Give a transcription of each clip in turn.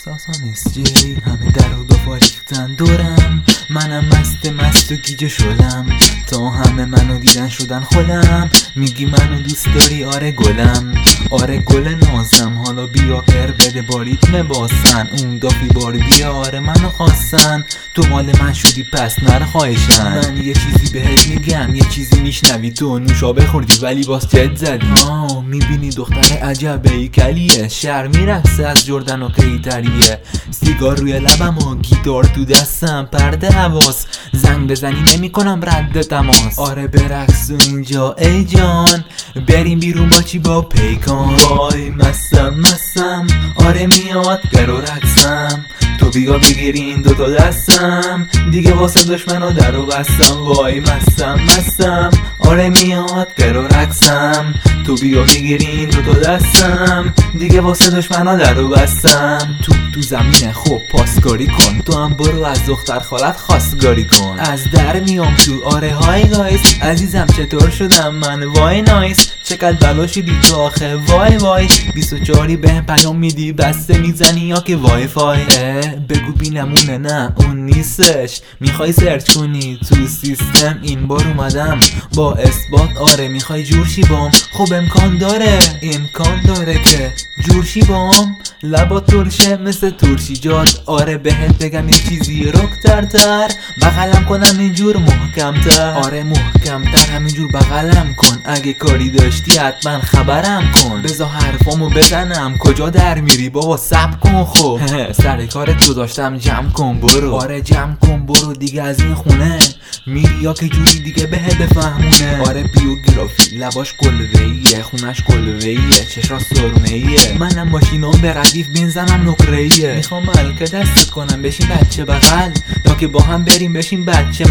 احساسان اسجری همه در و دو ریختن دورم، منم مست و گیجه شدم، تا همه منو دیدن شدن خودم. میگی منو دوست داری؟ آره گلم، آره گل نازم، حالا بیا پر بده با ریتم باسن، اون دافی بار بیا، آره منو خواستن، تو مال من شدی پس نره خواهشن. من یه چیزی بهت میگم، یه چیزی میشنوی، تو نوشابه خوردی ولی باز جد زدی. میبینی دختر عجب هیکلیه، شهر میرقصه از جردن و قیتریه، سیگار روی لبم و گیتار تو دستم، پرده حواس زنگ بزنی نمی کنم رد تماس. آره برقص اینجا ای جان، بریم بیرون با چی با پیکان. وای مستم آره میاد گرو رقصم، تو بیا بگیری این دوتا دستم، دیگه واسه دشمنا درو بستم. وای مستم آره میاد گرو رقصم، تو بیا بگیری این دوتا دستم، دیگه واسه دشمنا درو بستم. تو زمینه خوب پاسکاری کن، تو هم برو از دختر خالت خواستگاری کن. از در میام تو آره های گایز، عزیزم چطور شدم من؟ وای نایس، چقدر بلا شدی تو آخه وای 24 بهم پیام میدی بسته میزنی یا که وای فای؟ بگو بینمونه نه اون نیستش، میخوای سرچ کنی تو سیستم، این بار اومدم با اثبات. آره میخوای جورشی بام؟ خب امکان داره که جورشی بام، لبا ترشه مثل ترشی جاد. آره بهت بگم یه چیزی رکترتر، بغلم کنم اینجور محکمتر. آره محکمتر همینجور بغلم کن، اگه کاری داشتی حتما خبرم کن، بذار حرفامو بزنم. کجا در میری بابا؟ صبر کن خب سر کارت گذاشتم، جمع کن برو. آره جمع کن برو دیگه از این خونه، میری یا که جوری دیگه بهت بفهمونه. آره بیوگرافی لباش قلوه‌ایه، خونش قلوه‌ایه، چشاش سرمه‌ایه، منم ماشینام به ردیف بنزنم نقره‌ایه. میخوام ملکه دستت کنم بشین بچه بغل، یا که با هم بریم بشین بچه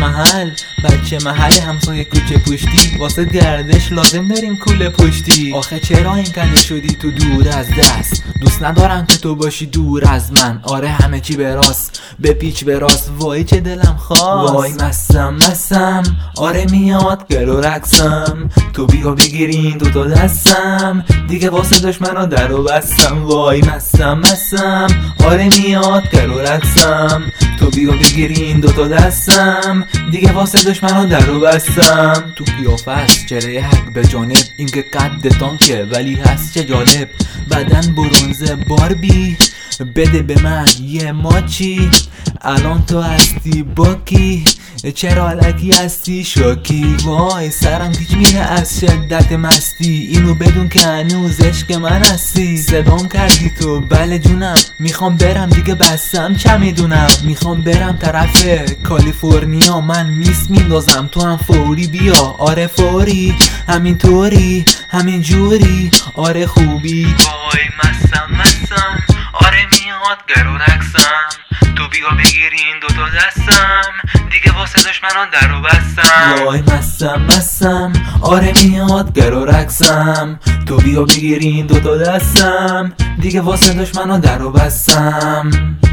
محل همسایه کوچه پشتی، واسه گردش لازم داریم کوله پشتی. آخه چرا این کنده شدی تو دور از دست؟ دوست ندارم که تو باشی دور از من. آره همه چی به راست بپیچ به راست، وای چه دلم خواست. وای مستم آره میاد گلو رقصم، تو بیا بگیری این دوتا دستم، دیگه واسه دشمنا درو بستم. وای مستم آره میاد گلو رقصم، تو بیا بگیری این دوتا دستم، دیگه واسه دشمنا درو بستم. تو قیافه است چهره حق به جانب، این که قد تانکه ولی هست چه جالب، بدن برونزه باربی، بده به من یه ماچی، الان تو هستی باکی، چرا علکی هستی شاکی؟ وای سرم پیچ میره از شدت مستی، اینو بدون که هنوز عشق من هستی. صدام کردی تو؟ بله جونم، میخوام برم دیگه بستم چه میدونم، میخوام برم طرف کالیفرنیا، من میس میندازم تو هم فوری بیا. آره فوری همینطوری همین جوری آره خوبی. وای مستم آره میاد گرو رقصم، تو بیا بگیری این دوتا دستم، دیگه واسه دشمنان درو بستم. وای مستم آره میاد گرو رقصم، تو بیا بگیری این دوتا دستم، دیگه واسه دشمنان درو بستم.